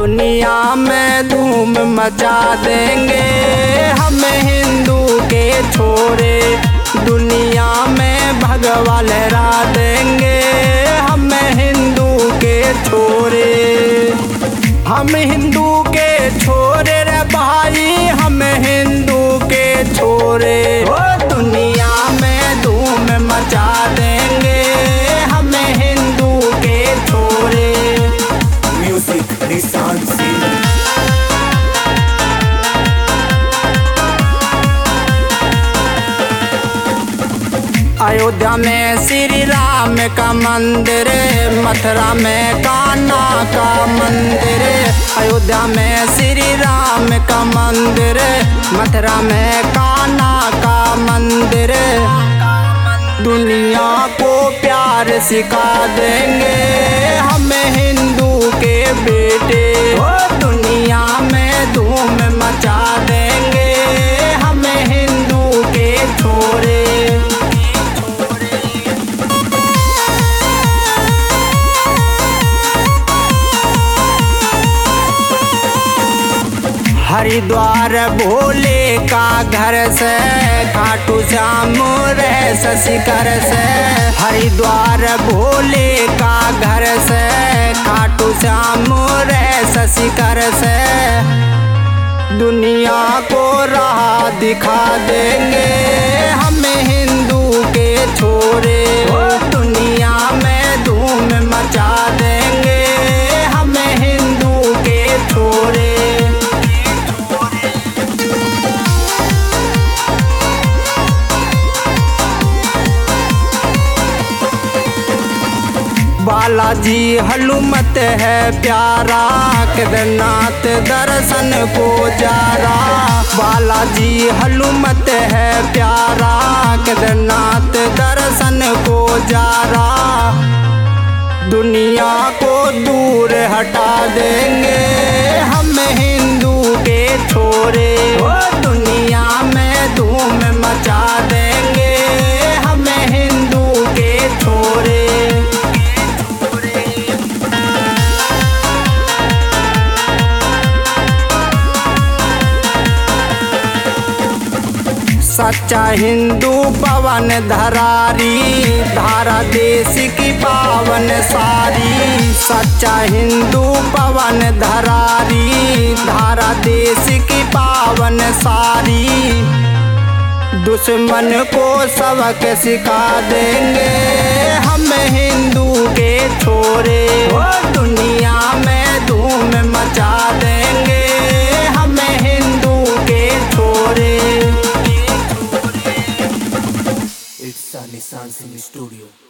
दुनिया में धूम मचा देंगे हम हिंदू के छोरे। दुनिया में भगवा लहरा देंगे हम हिंदू के छोरे। हम हिंदू के छोरे रे भाई, हम हिंदू के छोरे। ओ दुनिया में धूम मचा देंगे हम हिंदू के छोरे। म्यूजिक निशान सिंह। अयोध्या में श्री राम का मंदिर, मथुरा में कान्हा का मंदिर। अयोध्या में श्री राम का मंदिर, मथुरा में कान्हा का मंदिर। दुनिया को प्यार सिखा देंगे हम हिंदू के बेटे। ओ दुनिया में धूम मचा देंगे हम हिंदू के छोरे। हरिद्वार भोले का घर से, खाटू श्याम रहे शिखर से। हरिद्वार भोले का घर से, खाटू श्याम रहे शिखर से। दुनिया को राह दिखा देंगे हम हिंदू के छोरे। ओ दुनिया में धूम मचा देंगे हम हिंदू के छोरे। बालाजी हनुमत है प्यारा, केदारनाथ दर्शन को जारा। बालाजी हनुमत है प्यारा, केदारनाथ दर्शन को जारा। दुनिया को दूर हटा देंगे हम हिंदू के छोरे। ओ दुनिया में धूम मचा देंगे हम हिंदू के छोरे। सच्चा हिंदू पवन धरारी, धारा देश की पावन सारी। सच्चा हिंदू पवन धरारी, धारा देश की पावन सारी। दुश्मन को सबक सिखा देंगे हम हिंदू के छोरे। ओ दुनिया में धूम मचा देंगे हम हिंदू के छोरे। It's a Nissan Singh Studio.